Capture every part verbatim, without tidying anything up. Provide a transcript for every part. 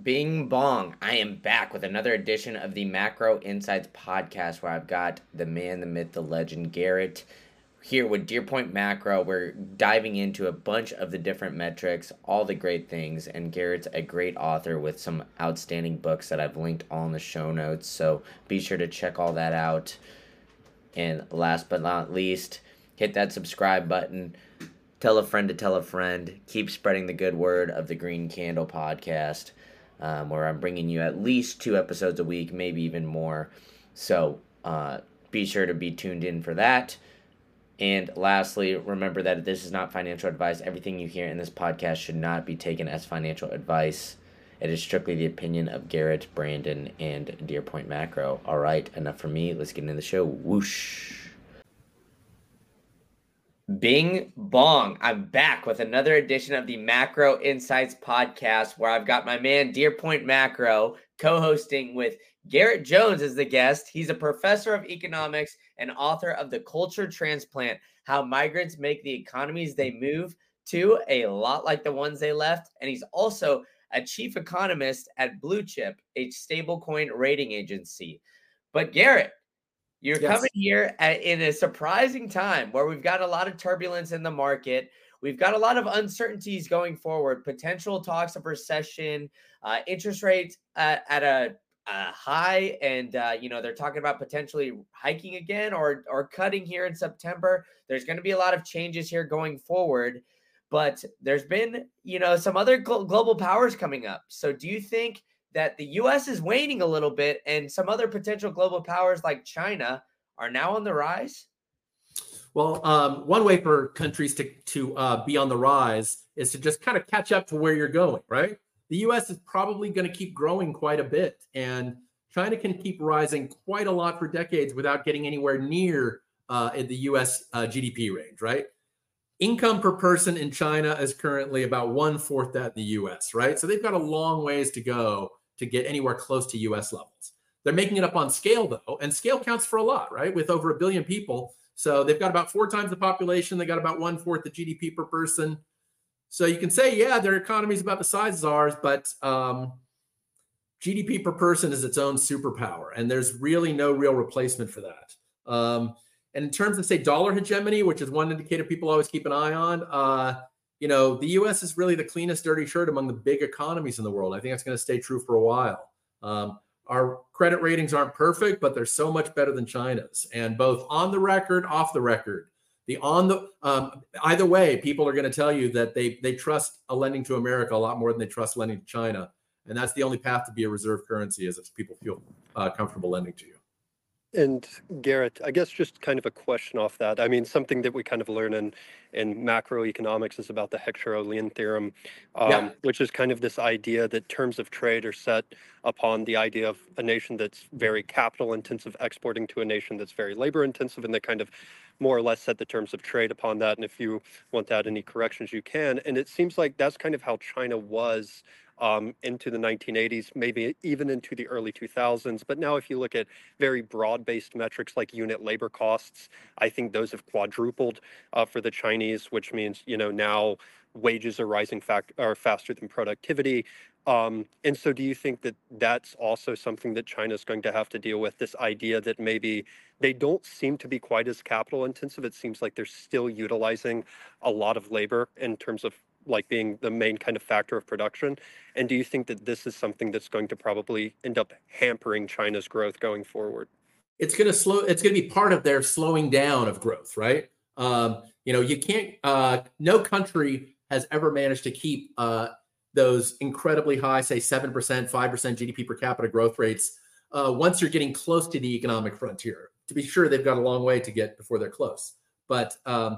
Bing bong. I am back with another edition of the Macro Insights podcast where I've got the man, the myth, the legend, Garrett, here with Deer Point Macro. We're diving into a bunch of the different metrics, all the great things, and Garrett's a great author with some outstanding books that I've linked all in the show notes, so be sure to check all that out. And last but not least, hit that subscribe button. Tell a friend to tell a friend. Keep spreading the good word of the Green Candle podcast, um, where I'm bringing you at least two episodes a week, maybe even more. So uh, be sure to be tuned in for that. And lastly, remember that this is not financial advice. Everything you hear in this podcast should not be taken as financial advice. It is strictly the opinion of Garrett, Brandon, and Deer Point Macro. All right, enough from me. Let's get into the show. Whoosh. Bing bong. I'm back with another edition of the Macro Insights podcast where I've got my man Deer Point Macro co-hosting with Garrett Jones as the guest. He's a professor of economics and author of The Culture Transplant, How Migrants Make the Economies They Move to a Lot Like the Ones They Left. And he's also a chief economist at Blue Chip, a stablecoin rating agency. But Garrett, You're yes. coming here at, in a surprising time where we've got a lot of turbulence in the market. We've got a lot of uncertainties going forward, potential talks of recession, uh, interest rates at, at a, a high, and uh, you know they're talking about potentially hiking again or or cutting here in September. There's going to be a lot of changes here going forward, but there's been you know some other gl- global powers coming up. So do you think that the U S is waning a little bit and some other potential global powers like China are now on the rise? Well, um, one way for countries to, to uh, be on the rise is to just kind of catch up to where you're going, right? The U S is probably going to keep growing quite a bit, and China can keep rising quite a lot for decades without getting anywhere near uh, in the U S uh, G D P range, right? Income per person in China is currently about one-fourth that in the U S, right? So they've got a long ways to go to get anywhere close to U S levels. They're making it up on scale, though, and scale counts for a lot, right? With over a billion people. So they've got about four times the population. They got about one-fourth the G D P per person. So you can say, yeah, their economy is about the size as ours, but um, G D P per person is its own superpower, and there's really no real replacement for that. Um, and in terms of, say, dollar hegemony, which is one indicator people always keep an eye on, uh, you know, the U S is really the cleanest dirty shirt among the big economies in the world. I think that's going to stay true for a while. Um, our credit ratings aren't perfect, but they're so much better than China's. And both on the record, off the record, the on the um, either way, people are going to tell you that they they trust a lending to America a lot more than they trust lending to China. And that's the only path to be a reserve currency, is if people feel uh, comfortable lending to you. And Garrett, I guess just kind of a question off that. I mean, something that we kind of learn in, in macroeconomics is about the Heckscher-Ohlin theorem, um, yeah. which is kind of this idea that terms of trade are set upon the idea of a nation that's very capital intensive exporting to a nation that's very labor intensive, and they kind of more or less set the terms of trade upon that. And if you want to add any corrections, you can. And it seems like that's kind of how China was Um, into the nineteen eighties, maybe even into the early two thousands. But now if you look at very broad-based metrics like unit labor costs, I think those have quadrupled uh, for the Chinese, which means, you know, now wages are rising fact- are faster than productivity. Um, and so do you think that that's also something that China is going to have to deal with, this idea that maybe they don't seem to be quite as capital intensive? It seems like they're still utilizing a lot of labor in terms of like being the main kind of factor of production. And do you think that this is something that's going to probably end up hampering China's growth going forward? It's going to slow, it's going to be part of their slowing down of growth, right? Um, you know, you can't, uh, no country has ever managed to keep uh, those incredibly high, say seven percent, five percent G D P per capita growth rates uh, once you're getting close to the economic frontier. To be sure, they've got a long way to get before they're close. But um,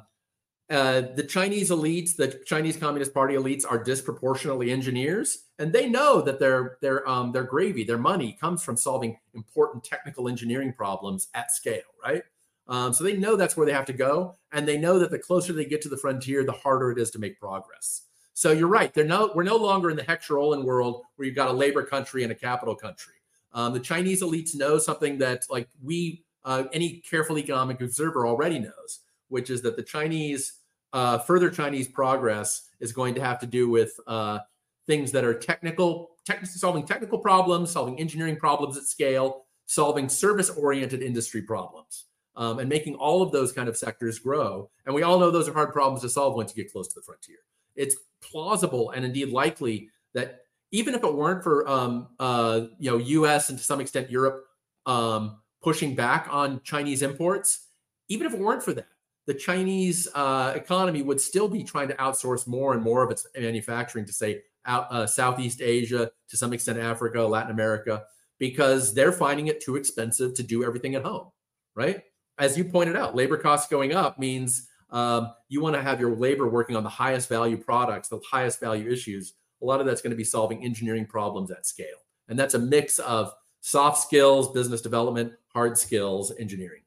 Uh, the Chinese elites, the Chinese Communist Party elites, are disproportionately engineers, and they know that their their um, their gravy, their money, comes from solving important technical engineering problems at scale, right? Um, so they know that's where they have to go, and they know that the closer they get to the frontier, the harder it is to make progress. So you're right. They're no, we're no longer in the Heckscher-Ohlin world where you've got a labor country and a capital country. Um, the Chinese elites know something that, like we, uh, any careful economic observer already knows, which is that the Chinese, uh, further Chinese progress is going to have to do with uh, things that are technical, tech, solving technical problems, solving engineering problems at scale, solving service-oriented industry problems, um, and making all of those kind of sectors grow. And we all know those are hard problems to solve once you get close to the frontier. It's plausible and indeed likely that even if it weren't for um, uh, you know, U S and to some extent Europe um, pushing back on Chinese imports, even if it weren't for that, the Chinese uh, economy would still be trying to outsource more and more of its manufacturing to, say, out, uh, Southeast Asia, to some extent Africa, Latin America, because they're finding it too expensive to do everything at home, right? As you pointed out, labor costs going up means um, you want to have your labor working on the highest value products, the highest value issues. A lot of that's going to be solving engineering problems at scale. And that's a mix of soft skills, business development, hard skills, engineering.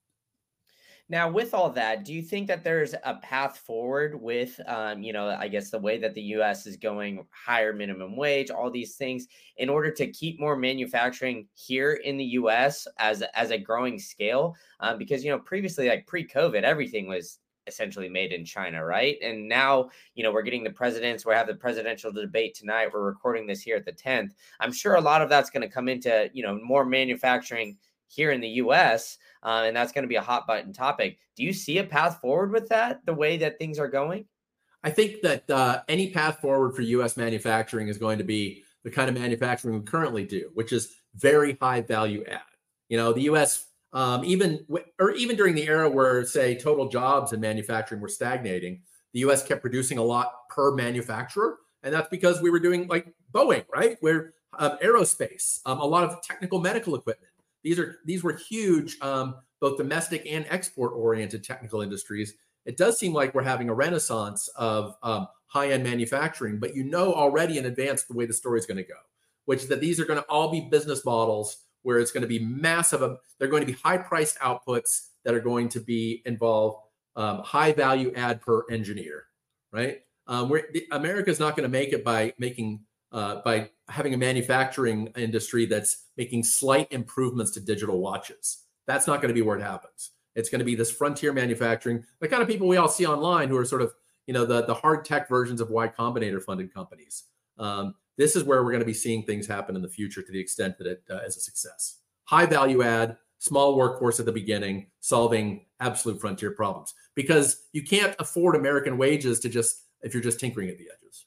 Now, with all that, do you think that there's a path forward with, um, you know, I guess the way that the U S is going, higher minimum wage, all these things, in order to keep more manufacturing here in the U S as, as a growing scale? Um, because, you know, previously, like pre-COVID, everything was essentially made in China, right? And now, you know, we're getting the presidents, we have the presidential debate tonight. We're recording this here at the tenth. I'm sure a lot of that's going to come into, you know, more manufacturing here in the U S, uh, and that's going to be a hot button topic. Do you see a path forward with that, the way that things are going? I think that uh, any path forward for U S manufacturing is going to be the kind of manufacturing we currently do, which is very high value add. You know, the U S, um, even or even during the era where, say, total jobs in manufacturing were stagnating, the U S kept producing a lot per manufacturer, and that's because we were doing like Boeing, right? Where um, aerospace, um, a lot of technical medical equipment. These are these were huge, um, both domestic and export-oriented technical industries. It does seem like we're having a renaissance of um, high-end manufacturing, but you know already in advance the way the story is going to go, which is that these are going to all be business models where it's going to be massive. They're going to be high-priced outputs that are going to be involve um, high value add per engineer, right? Um, where America is not going to make it by making uh, by having a manufacturing industry that's making slight improvements to digital watches. That's not going to be where it happens. It's going to be this frontier manufacturing, the kind of people we all see online who are sort of, you know, the, the hard tech versions of Y Combinator funded companies. Um, this is where we're going to be seeing things happen in the future to the extent that it uh, is a success. High value add, small workforce at the beginning, solving absolute frontier problems. Because you can't afford American wages to just, if you're just tinkering at the edges.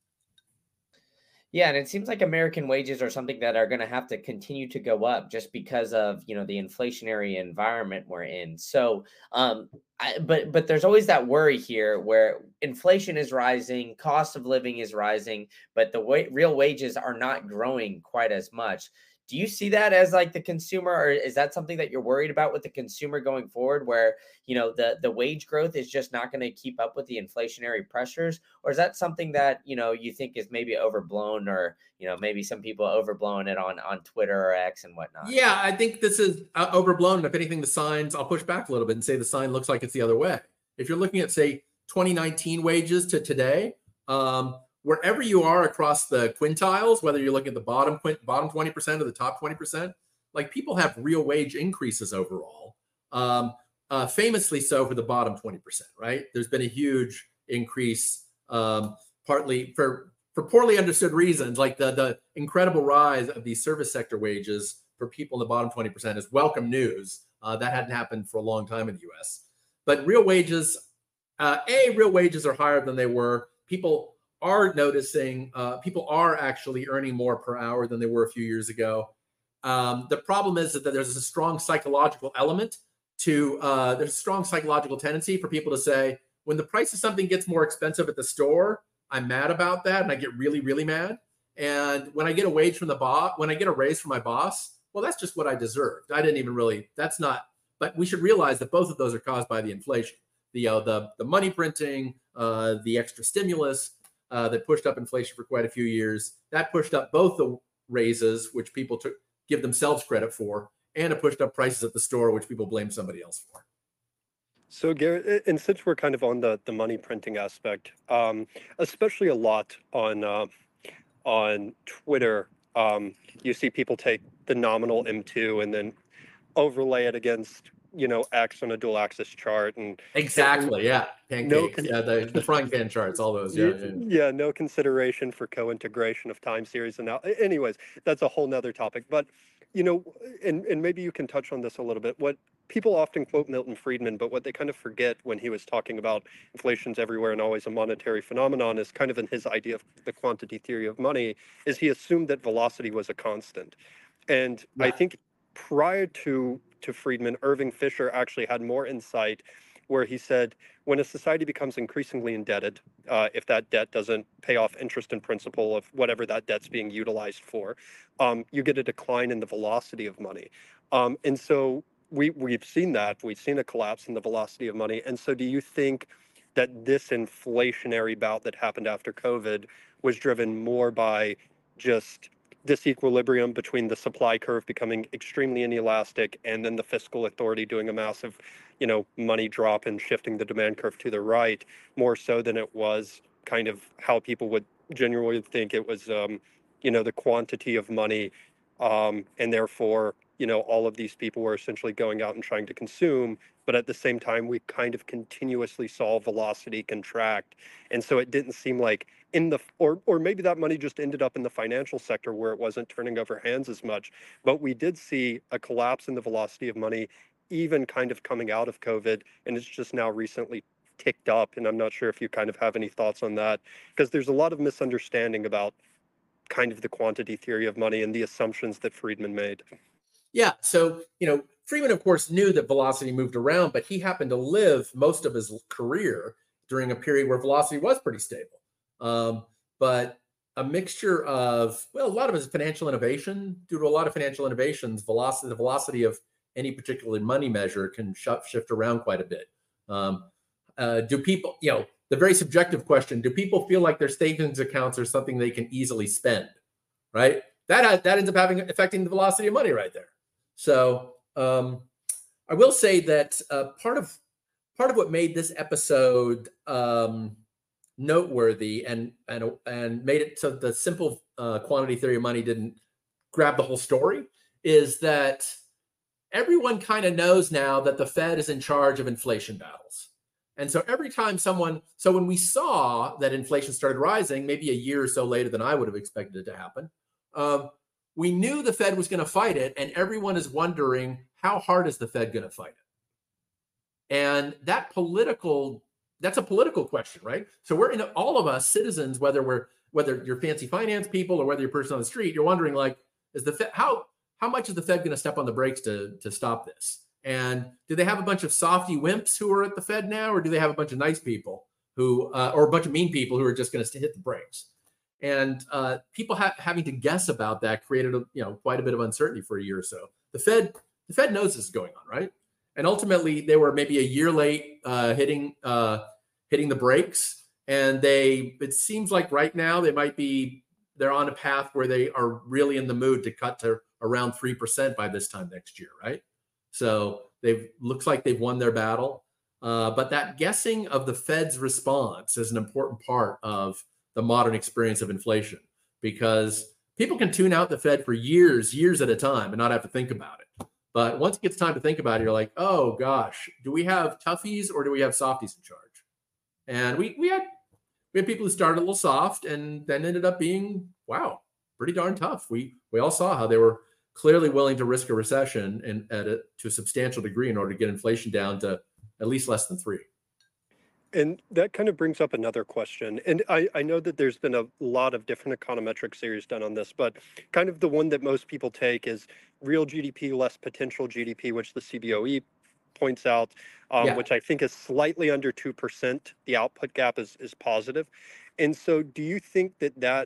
Yeah, and it seems like American wages are something that are going to have to continue to go up just because of, you know, the inflationary environment we're in. So, um, I, but but there's always that worry here where inflation is rising, cost of living is rising, but the wa- real wages are not growing quite as much. Do you see that as like the consumer, or is that something that you're worried about with the consumer going forward, where, you know, the, the wage growth is just not going to keep up with the inflationary pressures? Or is that something that, you know, you think is maybe overblown, or, you know, maybe some people overblowing it on, on Twitter or X and whatnot? Yeah, I think this is uh, overblown. If anything, the signs, I'll push back a little bit and say the sign looks like it's the other way. If you're looking at, say, twenty nineteen wages to today, um, wherever you are across the quintiles, whether you're looking at the bottom quint, bottom twenty percent or the top twenty percent, like people have real wage increases overall. Um, uh, famously so for the bottom twenty percent, right? There's been a huge increase, um, partly for, for poorly understood reasons, like the, the incredible rise of these service sector wages for people in the bottom twenty percent is welcome news. Uh, that hadn't happened for a long time in the U S. But real wages, uh, A, real wages are higher than they were. People are noticing, uh, people are actually earning more per hour than they were a few years ago. Um, the problem is that there's a strong psychological element to, uh, there's a strong psychological tendency for people to say, when the price of something gets more expensive at the store, I'm mad about that and I get really, really mad. And when I get a wage from the boss, when I get a raise from my boss, well, that's just what I deserved. I didn't even really, that's not, but we should realize that both of those are caused by the inflation. The, uh, the, the money printing, uh, the extra stimulus, Uh, that pushed up inflation for quite a few years. That pushed up both the raises, which people took give themselves credit for, and it pushed up prices at the store, which people blame somebody else for. So Garrett, and since we're kind of on the, the money printing aspect, um, especially a lot on uh, on Twitter, um, you see people take the nominal M two and then overlay it against you know, X on a dual axis chart and exactly, yeah, no pancakes, yeah, the, the frying pan charts, all those, yeah, yeah. yeah, no consideration for co-integration of time series. And now, anyways, that's a whole nother topic. But, you know, and, and maybe you can touch on this a little bit. What people often quote Milton Friedman, but what they kind of forget when he was talking about inflation's everywhere and always a monetary phenomenon is kind of in his idea of the quantity theory of money, is he assumed that velocity was a constant. And Yeah. I think prior to to Friedman, Irving Fisher actually had more insight where he said, when a society becomes increasingly indebted, uh, if that debt doesn't pay off interest and principal of whatever that debt's being utilized for, um, you get a decline in the velocity of money. Um, and so we, we've seen that. We've seen a collapse in the velocity of money. And so do you think that this inflationary bout that happened after COVID was driven more by just disequilibrium between the supply curve becoming extremely inelastic and then the fiscal authority doing a massive, you know, money drop and shifting the demand curve to the right, more so than it was kind of how people would genuinely think it was, um, you know, the quantity of money, um, and therefore, you know, all of these people were essentially going out and trying to consume, but at the same time, we kind of continuously saw velocity contract. And so it didn't seem like in the, or, or maybe that money just ended up in the financial sector where it wasn't turning over hands as much. But we did see a collapse in the velocity of money, even kind of coming out of COVID. And it's just now recently ticked up. And I'm not sure if you kind of have any thoughts on that, because there's a lot of misunderstanding about kind of the quantity theory of money and the assumptions that Friedman made. Yeah. So, you know, Friedman, of course, knew that velocity moved around, but he happened to live most of his career during a period where velocity was pretty stable. Um, but a mixture of, well, a lot of his financial innovation, due to a lot of financial innovations, velocity, the velocity of any particular money measure can sh- shift around quite a bit. Um, uh, do people, you know, the very subjective question, do people feel like their savings accounts are something they can easily spend, right? That, that ends up having affecting the velocity of money right there. So um, I will say that uh, part of part of what made this episode um, noteworthy and and and made it so the simple uh, quantity theory of money didn't grab the whole story is that everyone kind of knows now that the Fed is in charge of inflation battles. And so every time someone, so when we saw that inflation started rising, maybe a year or so later than I would have expected it to happen, um, we knew the Fed was going to fight it, and everyone is wondering, how hard is the Fed going to fight it? And that political, that's a political question, right? So we're in, all of us citizens, whether we're, whether you're fancy finance people or whether you're a person on the street, you're wondering, like, is the Fed, how, how much is the Fed going to step on the brakes to, to stop this? And do they have a bunch of softy wimps who are at the Fed now, or do they have a bunch of nice people who, uh, or a bunch of mean people who are just going to hit the brakes? And uh, people ha- having to guess about that created, a, you know, quite a bit of uncertainty for a year or so. The Fed, the Fed knows this is going on, right? And ultimately, they were maybe a year late uh, hitting uh, hitting the brakes, and they. It seems like right now they might be they're on a path where they are really in the mood to cut to around three percent by this time next year, right? So they've looks like they've won their battle, uh, but that guessing of the Fed's response is an important part of the modern experience of inflation, because people can tune out the Fed for years, years at a time and not have to think about it. But once it gets time to think about it, you're like, oh gosh, do we have toughies or do we have softies in charge? And we we had we had people who started a little soft and then ended up being, wow, pretty darn tough. We we all saw how they were clearly willing to risk a recession and at a, to a substantial degree in order to get inflation down to at least less than three. And that kind of brings up another question. And I, I know that there's been a lot of different econometric series done on this, but kind of the one that most people take is real G D P less potential G D P, which the C B O E points out, um, Yeah. which I think is slightly under two percent. The output gap is, is positive. And so do you think that that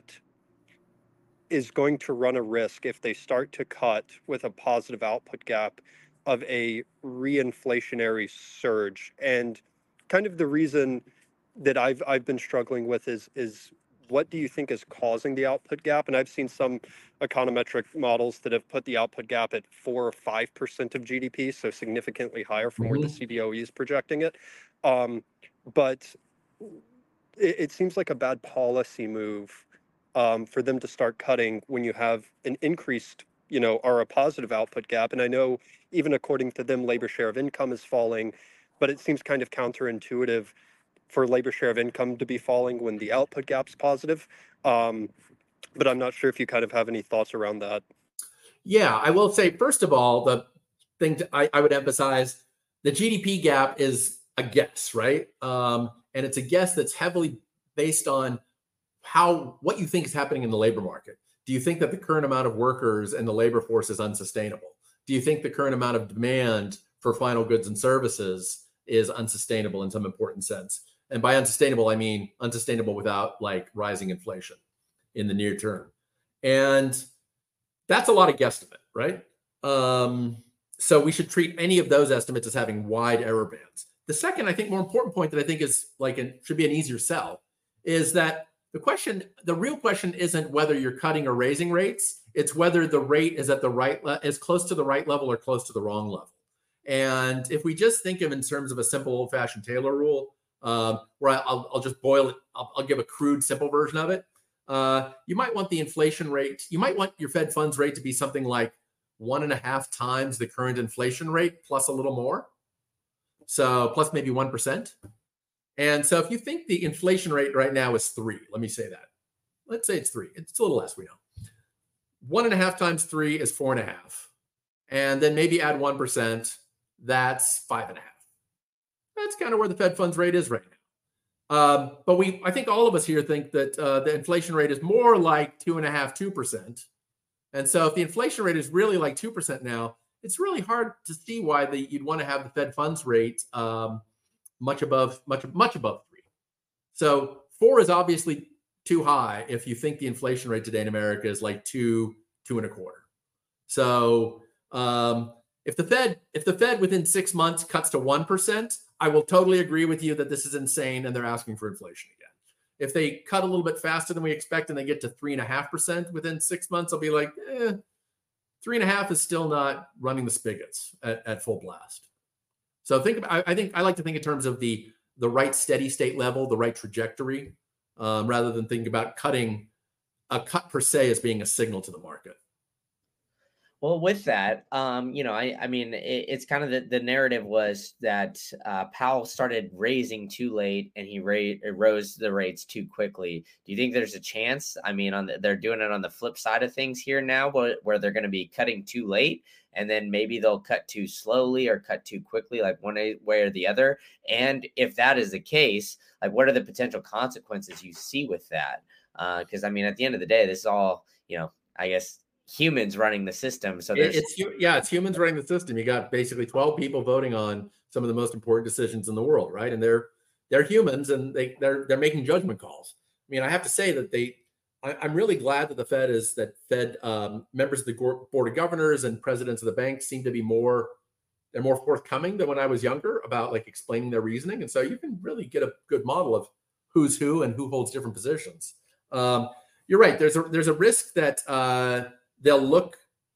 is going to run a risk if they start to cut with a positive output gap of a reinflationary surge? And kind of the reason that I've I've been struggling with is is what do you think is causing the output gap? And I've seen some econometric models that have put the output gap at four or five percent of G D P, so significantly higher from mm-hmm. where the C B O E is projecting it. Um, but it, it seems like a bad policy move um, for them to start cutting when you have an increased you know, are a positive output gap. And I know even according to them, labor share of income is falling, but it seems kind of counterintuitive for labor share of income to be falling when the output gap's positive. Um, but I'm not sure if you kind of have any thoughts around that. Yeah, I will say, first of all, the thing to, I, I would emphasize, the G D P gap is a guess, right? Um, and it's a guess that's heavily based on how what you think is happening in the labor market. Do you think that the current amount of workers and the labor force is unsustainable? Do you think the current amount of demand for final goods and services is unsustainable in some important sense? And by unsustainable, I mean unsustainable without like rising inflation in the near term. And that's a lot of guesstimate, right? Um, so we should treat any of those estimates as having wide error bands. The second, I think, more important point that I think is like it should be an easier sell is that the question, the real question isn't whether you're cutting or raising rates. It's whether the rate is at the right, le- is close to the right level or close to the wrong level. And if we just think of in terms of a simple old-fashioned Taylor rule, um, where I'll, I'll just boil it, I'll, I'll give a crude, simple version of it. Uh, you might want the inflation rate, you might want your Fed funds rate to be something like one and a half times the current inflation rate plus a little more. So plus maybe one percent. And so if you think the inflation rate right now is three, let me say that. Let's say it's three. It's a little less, we know. One and a half times three is four and a half. And then maybe add one percent, that's five and a half. That's kind of where the Fed funds rate is right now. Um, but we, I think all of us here think that uh, the inflation rate is more like two and a half, two percent. And so if the inflation rate is really like two percent now, it's really hard to see why the, you'd want to have the Fed funds rate um, much above, much, much above three. So four is obviously too high if you think the inflation rate today in America is like two, two and a quarter. So um, if the Fed, if the Fed within six months cuts to one percent, I will totally agree with you that this is insane and they're asking for inflation again. If they cut a little bit faster than we expect and they get to three and a half percent within six months, I'll be like, eh, three and a half is still not running the spigots at, at full blast. So think about, I, I think I like to think in terms of the, the right steady state level, the right trajectory, um, rather than think about cutting a cut per se as being a signal to the market. Well, with that, um, you know, I, I mean, it, it's kind of the, the narrative was that uh, Powell started raising too late and he ra- rose the rates too quickly. Do you think there's a chance? I mean, on the, they're doing it on the flip side of things here now, where, where they're going to be cutting too late and then maybe they'll cut too slowly or cut too quickly, like one way or the other. And if that is the case, like what are the potential consequences you see with that? Because uh, I mean, at the end of the day, this is all, you know, I guess, humans running the system. So there's it's yeah, it's humans running the system. You got basically twelve people voting on some of the most important decisions in the world, right? And they're they're humans and they they're they're making judgment calls. I mean, I have to say that they I, I'm really glad that the Fed is that Fed um, members of the board of governors and presidents of the banks seem to be more they're more forthcoming than when I was younger about like explaining their reasoning. And so you can really get a good model of who's who and who holds different positions. Um, you're right. There's a there's a risk that uh, they'll look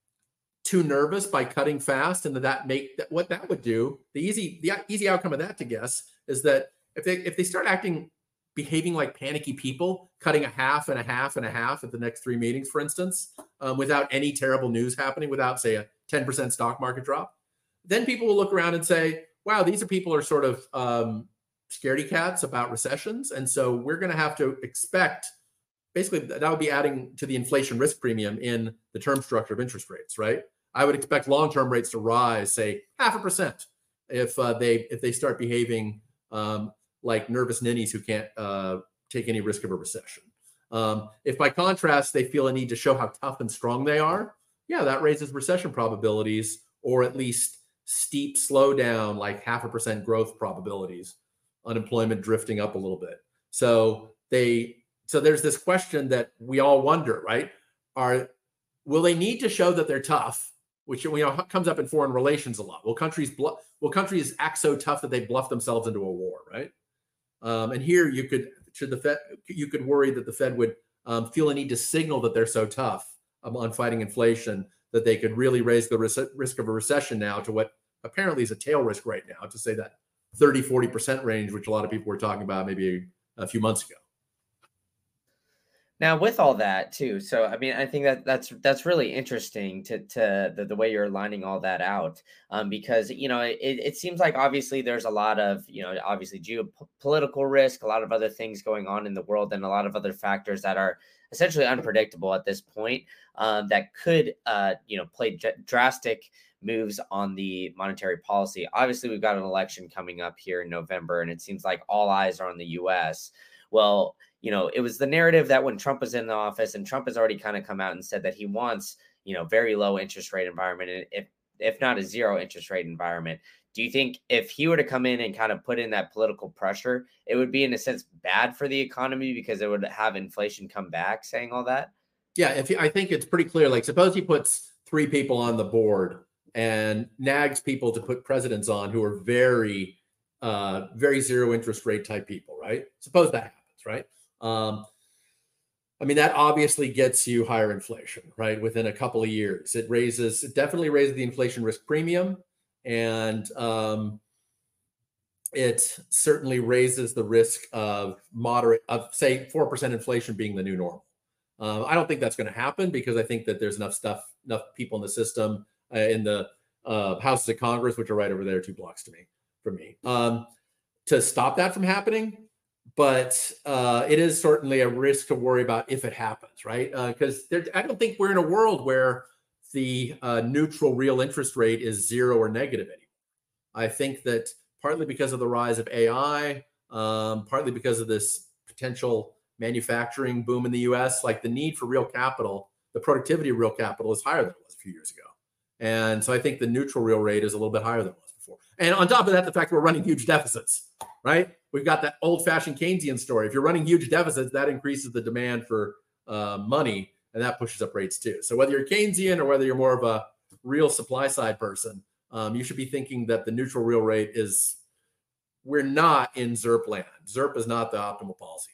too nervous by cutting fast, and that, that make that what that would do. The easy the easy outcome of that to guess is that if they if they start acting behaving like panicky people, cutting a half and a half and a half at the next three meetings, for instance, um, without any terrible news happening, without say a ten percent stock market drop, then people will look around and say, "Wow, these are people are sort of um, scaredy cats about recessions," and so we're going to have to expect. Basically, that would be adding to the inflation risk premium in the term structure of interest rates, right? I would expect long-term rates to rise, say half a percent, if uh, they if they start behaving um, like nervous ninnies who can't uh, take any risk of a recession. Um, if by contrast they feel a need to show how tough and strong they are, yeah, that raises recession probabilities, or at least steep slowdown, like half a percent growth probabilities, unemployment drifting up a little bit. So they. So there's this question that we all wonder, right? Are will they need to show that they're tough, which you know comes up in foreign relations a lot? Will countries bluff, will countries act so tough that they bluff themselves into a war, right? Um, and here you could should the Fed you could worry that the Fed would um, feel a need to signal that they're so tough um, on fighting inflation that they could really raise the ris- risk of a recession now to what apparently is a tail risk right now, to say that thirty, forty percent range, which a lot of people were talking about maybe a, a few months ago. Now, with all that too, so I mean, I think that that's that's really interesting to to the, the way you're lining all that out, um, because you know it, it seems like obviously there's a lot of you know obviously geopolitical risk, a lot of other things going on in the world, and a lot of other factors that are essentially unpredictable at this point, um, that could uh, you know play j- drastic moves on the monetary policy. Obviously, we've got an election coming up here in November, and it seems like all eyes are on the U S. Well, you know, it was the narrative that when Trump was in the office, and Trump has already kind of come out and said that he wants, you know, very low interest rate environment, and if if not a zero interest rate environment. Do you think if he were to come in and kind of put in that political pressure, it would be in a sense bad for the economy because it would have inflation come back, saying all that? Yeah, if he, I think it's pretty clear. Like, suppose he puts three people on the board and nags people to put presidents on who are very, uh, very zero interest rate type people, right? Suppose that happens, right? Um, I mean, that obviously gets you higher inflation, right? Within a couple of years, it raises, it definitely raises the inflation risk premium, and um, it certainly raises the risk of moderate, of say four percent inflation being the new normal. Um, I don't think that's going to happen because I think that there's enough stuff, enough people in the system, uh, in the uh, houses of Congress, which are right over there, two blocks to me, from me, um, to stop that from happening. But uh, it is certainly a risk to worry about if it happens, right? Because uh, I don't think we're in a world where the uh, neutral real interest rate is zero or negative anymore. I think that partly because of the rise of A I, um, partly because of this potential manufacturing boom in the U S, like the need for real capital, the productivity of real capital is higher than it was a few years ago. And so I think the neutral real rate is a little bit higher than it was before. And on top of that, the fact that we're running huge deficits, right? We've got that old-fashioned Keynesian story. If you're running huge deficits, that increases the demand for uh, money, and that pushes up rates too. So whether you're Keynesian or whether you're more of a real supply side person, um, you should be thinking that the neutral real rate is, we're not in ZIRP land. ZIRP is not the optimal policy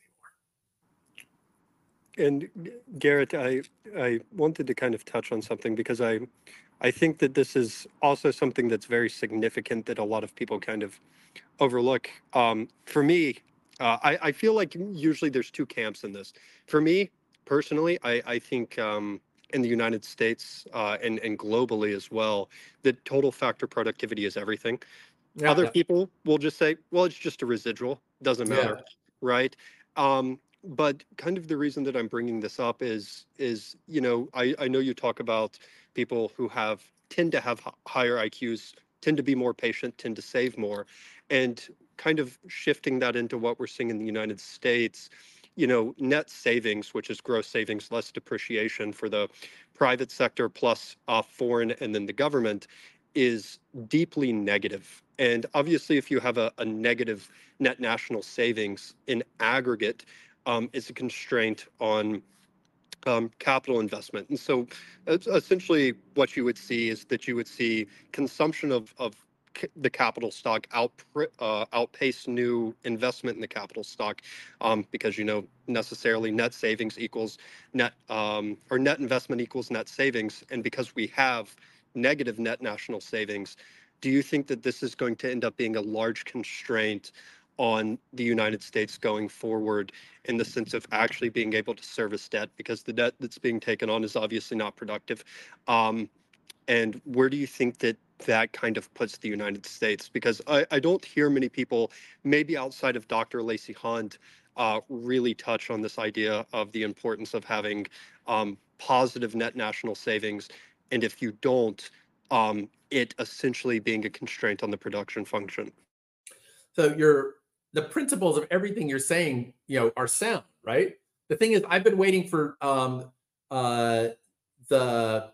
anymore. And Garrett, I I wanted to kind of touch on something because I I think that this is also something that's very significant that a lot of people kind of overlook. Um, for me, uh, I, I feel like usually there's two camps in this. For me, personally, I, I think um, in the United States uh, and, and globally as well, that total factor productivity is everything. Yeah, Other yeah. people will just say, well, it's just a residual, doesn't matter, yeah. right? Um, but kind of the reason that I'm bringing this up is, is you know, I, I know you talk about people who have tend to have higher I Qs, tend to be more patient, tend to save more. And kind of shifting that into what we're seeing in the United States, you know, net savings, which is gross savings less depreciation for the private sector plus uh, foreign and then the government, is deeply negative. And obviously, if you have a, a negative net national savings in aggregate, um, it's a constraint on Um, capital investment. And so essentially what you would see is that you would see consumption of, of the capital stock out, uh, outpace new investment in the capital stock um, because, you know, necessarily net savings equals net um, or net investment equals net savings. And because we have negative net national savings, do you think that this is going to end up being a large constraint on the United States going forward in the sense of actually being able to service debt, because the debt that's being taken on is obviously not productive? Um, and where do you think that that kind of puts the United States? Because I, I don't hear many people, maybe outside of Doctor Lacey Hunt, uh, really touch on this idea of the importance of having um, positive net national savings. And if you don't, um, it essentially being a constraint on the production function. So you're, the principles of everything you're saying, you know, are sound, right? The thing is, I've been waiting for um, uh, the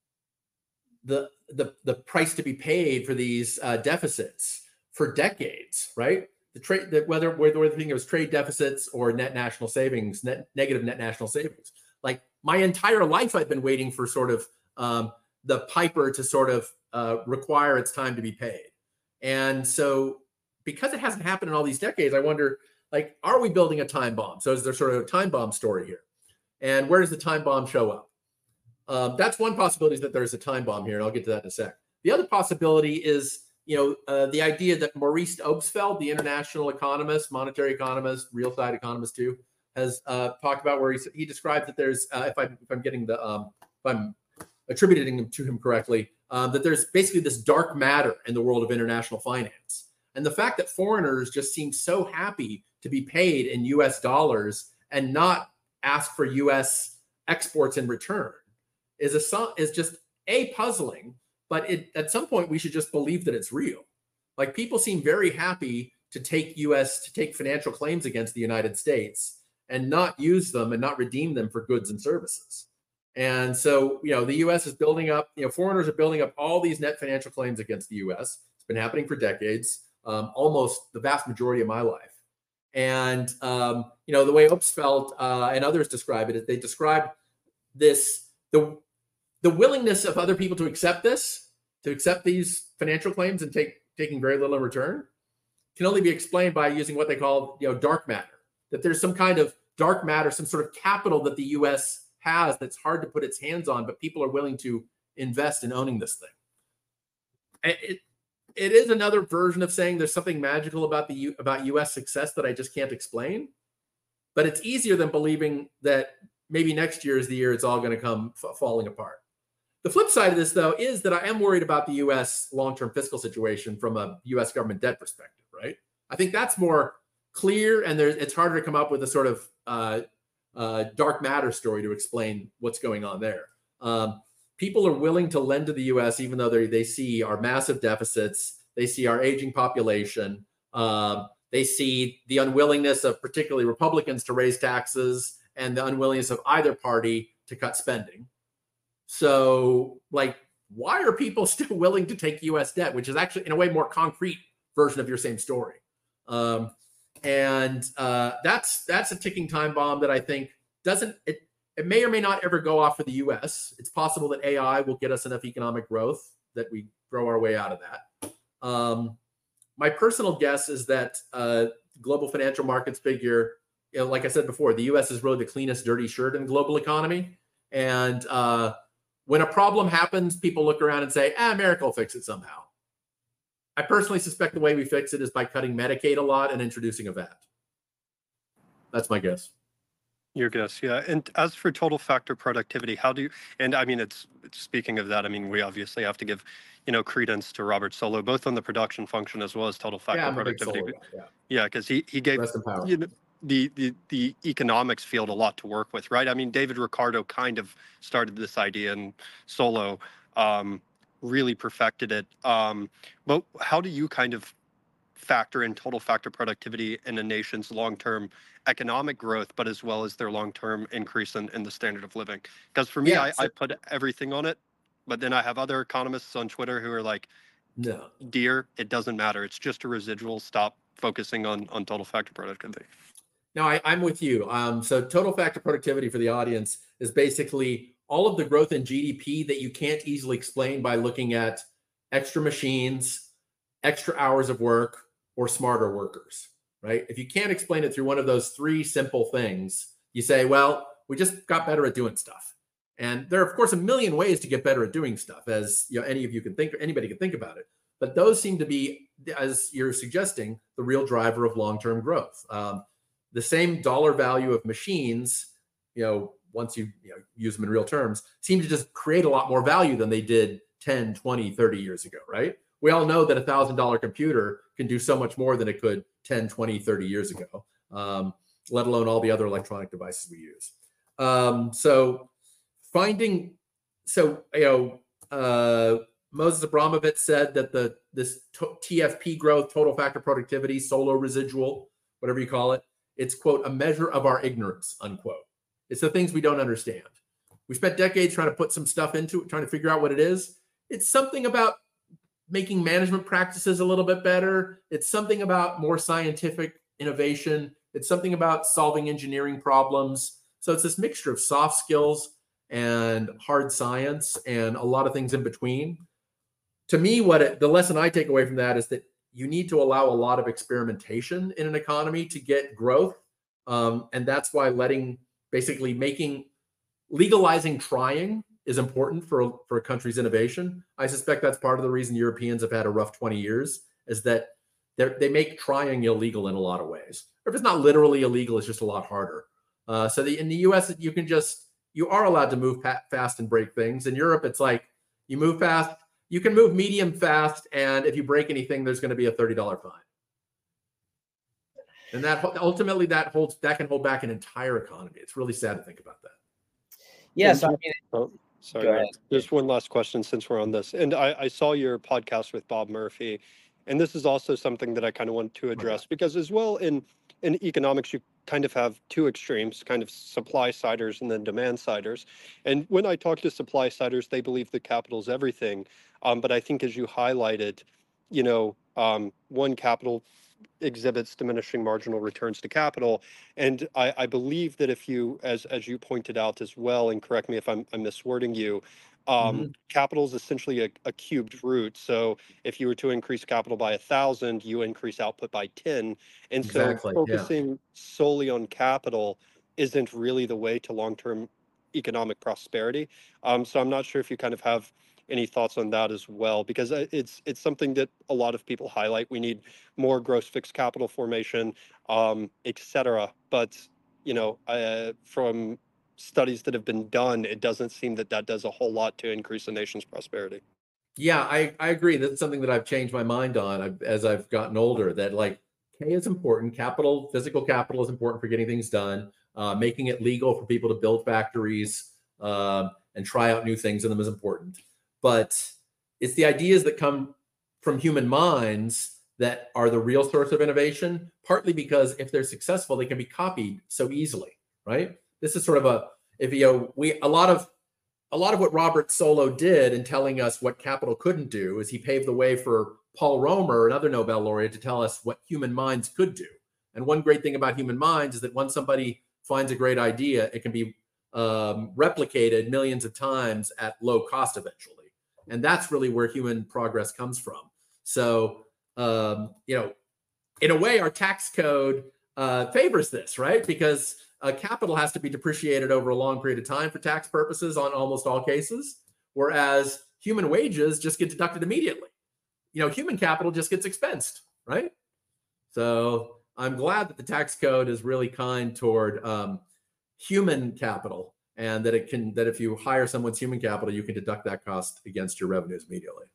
the the the price to be paid for these uh, deficits for decades, right? The trade, that whether whether the thing was trade deficits or net national savings, net negative net national savings. Like my entire life, I've been waiting for sort of um, the piper to sort of uh, require its time to be paid, and so. Because it hasn't happened in all these decades, I wonder, like, are we building a time bomb? So is there sort of a time bomb story here? And where does the time bomb show up? Um, that's one possibility, is that there's a time bomb here, and I'll get to that in a sec. The other possibility is, you know, uh, the idea that Maurice Obstfeld, the international economist, monetary economist, real side economist too, has uh, talked about where he, he describes that there's, uh, if, I'm, if I'm getting the, um, if I'm attributing him to him correctly, um, that there's basically this dark matter in the world of international finance. And the fact that foreigners just seem so happy to be paid in U S dollars and not ask for U S exports in return is a is just a puzzling, but it, at some point we should just believe that it's real. Like people seem very happy to take U S to take financial claims against the United States and not use them and not redeem them for goods and services. And so, you know, the U S is building up, you know, foreigners are building up all these net financial claims against the U S. It's been happening for decades, um, almost the vast majority of my life. And, um, you know, the way Obstfeld uh, and others describe it is they describe this, the, the willingness of other people to accept this, to accept these financial claims and take taking very little in return can only be explained by using what they call, you know, dark matter, that there's some kind of dark matter, some sort of capital that the U S has that's hard to put its hands on, but people are willing to invest in owning this thing. It, it is another version of saying there's something magical about the U, about U S success that I just can't explain, but it's easier than believing that maybe next year is the year it's all going to come f- falling apart. The flip side of this, though, is that I am worried about the U S long-term fiscal situation from a U S government debt perspective, right? I think that's more clear, and there's, it's harder to come up with a sort of uh, uh, dark matter story to explain what's going on there. Um, people are willing to lend to the U S even though they they see our massive deficits, they see our aging population, um, they see the unwillingness of particularly Republicans to raise taxes and the unwillingness of either party to cut spending. So, like, why are people still willing to take U S debt, which is actually, in a way, more concrete version of your same story? Um, and uh, that's that's a ticking time bomb that I think doesn't, it, it may or may not ever go off for the U S. It's possible that A I will get us enough economic growth that we grow our way out of that. Um, my personal guess is that uh, global financial markets figure, you know, like I said before, the U S is really the cleanest dirty shirt in the global economy. And uh, when a problem happens, people look around and say, ah, America will fix it somehow. I personally suspect the way we fix it is by cutting Medicaid a lot and introducing a V A T. That's my guess. Your guess, yeah. And as for total factor productivity, how do you, and I mean, it's, it's speaking of that, I mean, we obviously have to give, you know, credence to Robert Solow, both on the production function as well as total factor yeah, productivity. Guy, yeah, yeah, because he, he gave, you know, the, the, the economics field a lot to work with, right? I mean, David Ricardo kind of started this idea, and Solow um, really perfected it. Um, but how do you kind of factor in total factor productivity in a nation's long-term economic growth, but as well as their long-term increase in, in the standard of living? Because for me, yeah, I, so, I put everything on it, but then I have other economists on Twitter who are like, no, dear, it doesn't matter. It's just a residual. Stop focusing on, on total factor productivity. No, I, I'm with you. Um, so total factor productivity for the audience is basically all of the growth in G D P that you can't easily explain by looking at extra machines, extra hours of work, or smarter workers, right? If you can't explain it through one of those three simple things, you say, well, we just got better at doing stuff. And there are, of course, a million ways to get better at doing stuff, as you know, any of you can think, anybody can think about it. But those seem to be, as you're suggesting, the real driver of long-term growth. Um, the same dollar value of machines, you know, once you, you know, use them in real terms, seem to just create a lot more value than they did ten, twenty, thirty years ago, right? We all know that a one thousand dollars computer can do so much more than it could ten, twenty, thirty years ago, um, let alone all the other electronic devices we use. Um, so finding, so, you know, uh, Moses Abramovich said that the this T F P growth, total factor productivity, Solow residual, whatever you call it, it's, quote, a measure of our ignorance, unquote. It's the things we don't understand. We spent decades trying to put some stuff into it, trying to figure out what it is. It's something about making management practices a little bit better. It's something about more scientific innovation. It's something about solving engineering problems. So it's this mixture of soft skills and hard science and a lot of things in between. To me, what it, the lesson I take away from that is that you need to allow a lot of experimentation in an economy to get growth. Um, and that's why letting, basically making, legalizing trying is important for, for a country's innovation. I suspect that's part of the reason Europeans have had a rough twenty years, is that they make trying illegal in a lot of ways. Or if it's not literally illegal, it's just a lot harder. Uh, so the, in the U S, you can just, you are allowed to move fast and break things. In Europe, it's like you move fast, you can move medium fast, and if you break anything, there's going to be a thirty dollar fine. And that ultimately that holds that can hold back an entire economy. It's really sad to think about that. Yeah. So I mean, oh, sorry, just one last question since we're on this. And I, I saw your podcast with Bob Murphy, and this is also something that I kind of want to address okay. because as well in in economics you kind of have two extremes, kind of supply siders and then demand siders. And when I talk to supply siders, they believe that capital is everything. Um, but I think as you highlighted, you know, um, one, capital exhibits diminishing marginal returns to capital. And I, I believe that if you, as as you pointed out as well, and correct me if I'm, I'm miswording you, um, mm-hmm. capital is essentially a, a cubed root. So if you were to increase capital by a thousand, you increase output by ten. And exactly, so focusing yeah. solely on capital isn't really the way to long-term economic prosperity. Um, so I'm not sure if you kind of have any thoughts on that as well, because it's it's something that a lot of people highlight. We need more gross fixed capital formation, um, et cetera. But, you know, uh, from studies that have been done, it doesn't seem that that does a whole lot to increase the nation's prosperity. Yeah, I, I agree. That's something that I've changed my mind on I've, as I've gotten older, that like K is important. Capital, physical capital is important for getting things done. Uh, making it legal for people to build factories uh, and try out new things in them is important. But it's the ideas that come from human minds that are the real source of innovation, partly because if they're successful, they can be copied so easily, right? This is sort of a, if you know, we, a lot of, a lot of what Robert Solow did in telling us what capital couldn't do is he paved the way for Paul Romer, another Nobel laureate, to tell us what human minds could do. And one great thing about human minds is that once somebody finds a great idea, it can be um, replicated millions of times at low cost eventually. And that's really where human progress comes from. So, um, you know, in a way, our tax code uh, favors this, right? Because uh, capital has to be depreciated over a long period of time for tax purposes on almost all cases, whereas human wages just get deducted immediately. You know, human capital just gets expensed, right? So I'm glad that the tax code is really kind toward um, human capital, and that it can, that if you hire someone's human capital, you can deduct that cost against your revenues immediately.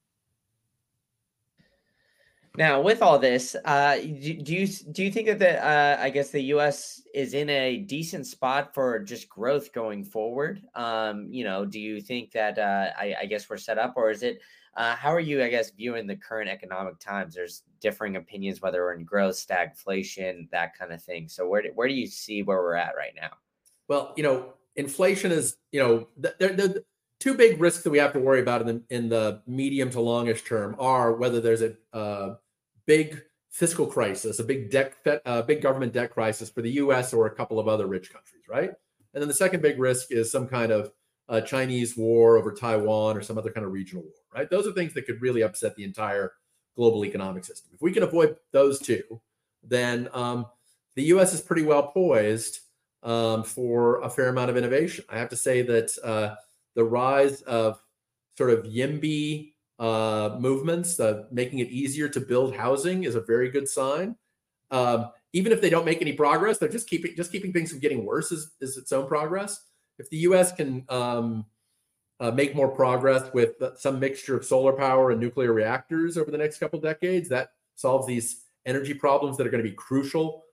Now, with all this, uh, do, do you do you think that the uh, I guess the U S is in a decent spot for just growth going forward? Um, you know, do you think that uh, I, I guess we're set up, or is it? Uh, how are you, I guess, viewing the current economic times? There's differing opinions whether we're in growth, stagflation, that kind of thing. So where do, where do you see where we're at right now? Well, you know, inflation is, you know, the, the, the two big risks that we have to worry about in the in the medium to longish term are whether there's a uh, big fiscal crisis, a big debt, uh, big government debt crisis for the U S or a couple of other rich countries, right? And then the second big risk is some kind of uh, Chinese war over Taiwan or some other kind of regional war, right? Those are things that could really upset the entire global economic system. If we can avoid those two, then um, the U S is pretty well poised um, for a fair amount of innovation. I have to say that uh, the rise of sort of YIMBY uh, movements, uh, making it easier to build housing, is a very good sign. Um, even if they don't make any progress, they're just keeping just keeping things from getting worse is, is its own progress. If the U S can um, uh, make more progress with some mixture of solar power and nuclear reactors over the next couple of decades, that solves these energy problems that are going to be crucial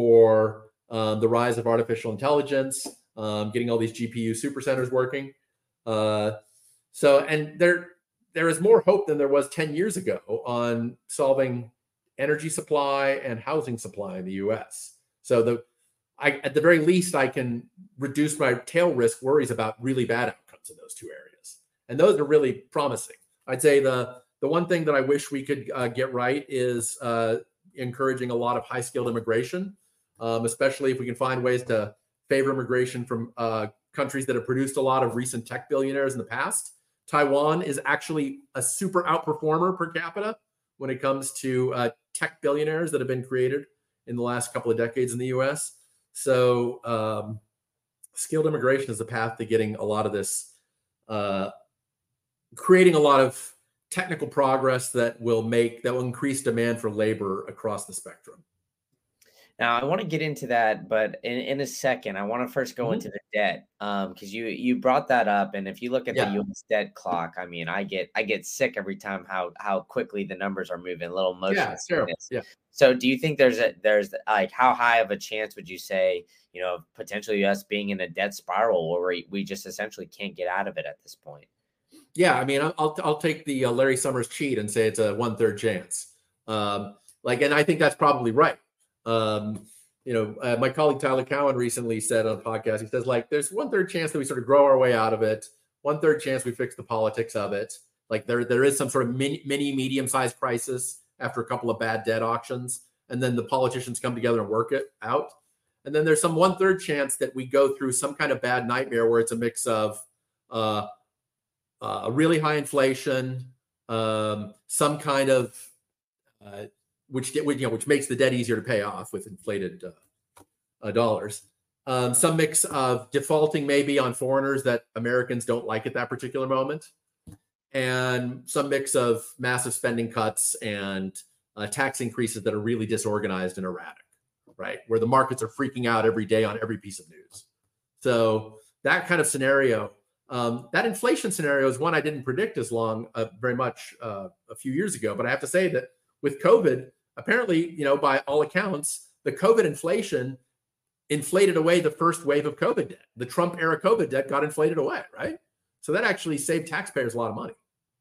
for um, the rise of artificial intelligence, um, getting all these G P U supercenters working. Uh, so, and there, there is more hope than there was ten years ago on solving energy supply and housing supply in the U S. So the, I, at the very least, I can reduce my tail risk worries about really bad outcomes in those two areas. And those are really promising. I'd say the, the one thing that I wish we could uh, get right is uh, encouraging a lot of high-skilled immigration, um, especially if we can find ways to favor immigration from uh, countries that have produced a lot of recent tech billionaires in the past. Taiwan is actually a super outperformer per capita when it comes to uh, tech billionaires that have been created in the last couple of decades in the U S. So um, skilled immigration is the path to getting a lot of this, uh, creating a lot of technical progress that will make, that will increase demand for labor across the spectrum. Now, I want to get into that, but in, in a second, I want to first go Mhm. into the debt, um, because you you brought that up, and if you look at the Yeah, U S debt clock, I mean, I get I get sick every time how how quickly the numbers are moving, a little yeah, motion it's terrible. sickness. Yeah. So, do you think there's a there's like how high of a chance would you say, you know, potentially us being in a debt spiral where we, we just essentially can't get out of it at this point? Yeah, I mean, I'll I'll, I'll take the uh, Larry Summers cheat and say it's a one third chance. Um, like, and I think that's probably right. Um, you know, uh, my colleague Tyler Cowan recently said on a podcast, he says like, there's one third chance that we sort of grow our way out of it. One third chance we fix the politics of it. Like there there is some sort of mini, mini medium sized crisis after a couple of bad debt auctions, and then the politicians come together and work it out. And then there's some one third chance that we go through some kind of bad nightmare where it's a mix of uh, uh, really high inflation, um, some kind of uh, which you know which makes the debt easier to pay off with inflated uh, uh, dollars. Um, some mix of defaulting maybe on foreigners that Americans don't like at that particular moment, and some mix of massive spending cuts and uh, tax increases that are really disorganized and erratic, right? Where the markets are freaking out every day on every piece of news. So that kind of scenario. Um, that inflation scenario is one I didn't predict as long, uh, very much uh, a few years ago. But I have to say that with COVID, apparently, you know, by all accounts, the COVID inflation inflated away the first wave of COVID debt. The Trump era COVID debt got inflated away, right? So that actually saved taxpayers a lot of money.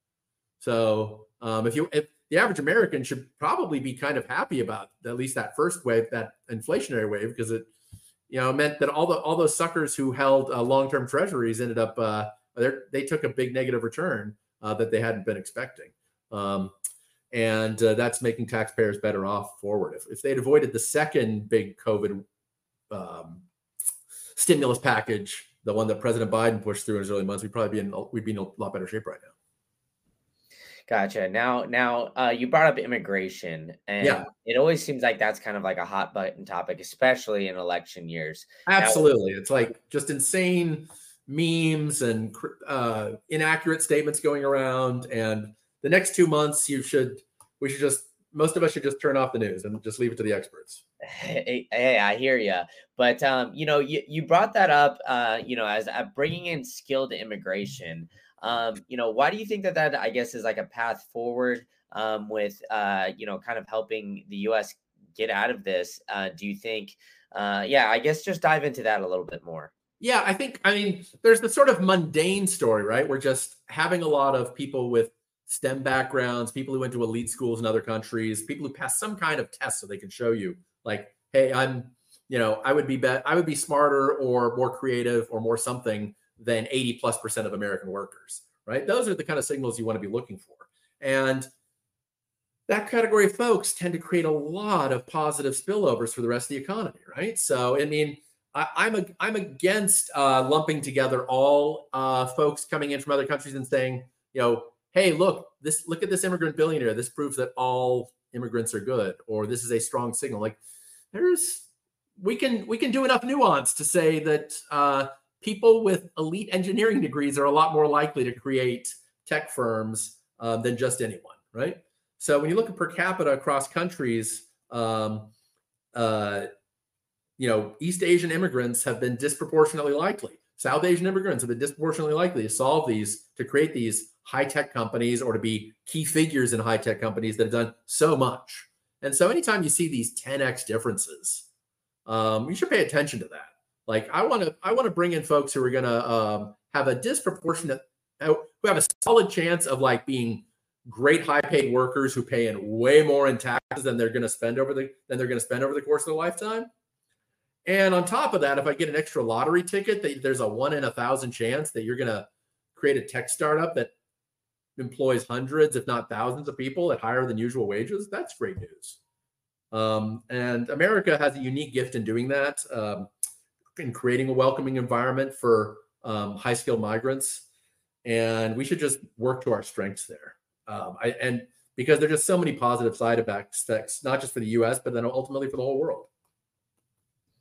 So um, if you, if the average American should probably be kind of happy about at least that first wave, that inflationary wave, because it, you know, meant that all the all those suckers who held uh, long-term treasuries ended up uh, they took a big negative return uh, that they hadn't been expecting, um, and uh, that's making taxpayers better off forward. If, if they'd avoided the second big COVID um, stimulus package, the one that President Biden pushed through in his early months, we'd probably be in we'd be in a lot better shape right now. Gotcha. Now, now uh, you brought up immigration, and Yeah, it always seems like that's kind of like a hot button topic, especially in election years. Now, absolutely. It's like just insane memes and uh, inaccurate statements going around. And the next two months, you should, we should just, most of us should just turn off the news and just leave it to the experts. hey, hey, I hear you, but um, you know, you, you brought that up, uh, you know, as uh, bringing in skilled immigration. Um, you know, why do you think that that I guess is like a path forward um, with uh, you know, kind of helping the U S get out of this? Uh, do you think? Uh, yeah, I guess just dive into that a little bit more. Yeah, I think, I mean, there's the sort of mundane story, right? We're just having a lot of people with STEM backgrounds, people who went to elite schools in other countries, people who passed some kind of test so they can show you, like, hey, I'm, you know, I would be, be I would be smarter or more creative or more something than eighty plus percent of American workers, right? Those are the kind of signals you want to be looking for. And that category of folks tend to create a lot of positive spillovers for the rest of the economy, right? So, I mean, I, I'm a, I'm against uh, lumping together all uh, folks coming in from other countries and saying, you know, hey, look, this look at this immigrant billionaire. This proves that all immigrants are good, or this is a strong signal. Like, there's we can we can do enough nuance to say that uh, people with elite engineering degrees are a lot more likely to create tech firms uh, than just anyone, right? So when you look at per capita across countries, um, uh, you know, East Asian immigrants have been disproportionately likely. South Asian immigrants have been disproportionately likely to solve these, to create these high-tech companies or to be key figures in high-tech companies that have done so much. And so anytime you see these ten X differences, um, you should pay attention to that. Like I want to, I want to bring in folks who are going to um, have a disproportionate, who have a solid chance of like being great high-paid workers who pay in way more in taxes than they're going to spend over the than they're going to spend over the course of their lifetime. And on top of that, if I get an extra lottery ticket, that there's a one in a thousand chance that you're going to create a tech startup that employs hundreds, if not thousands of people at higher than usual wages. That's great news. Um, and America has a unique gift in doing that, um, in creating a welcoming environment for um, high-skilled migrants. And we should just work to our strengths there. Um, I, and because there are just so many positive side effects, not just for the U S, but then ultimately for the whole world.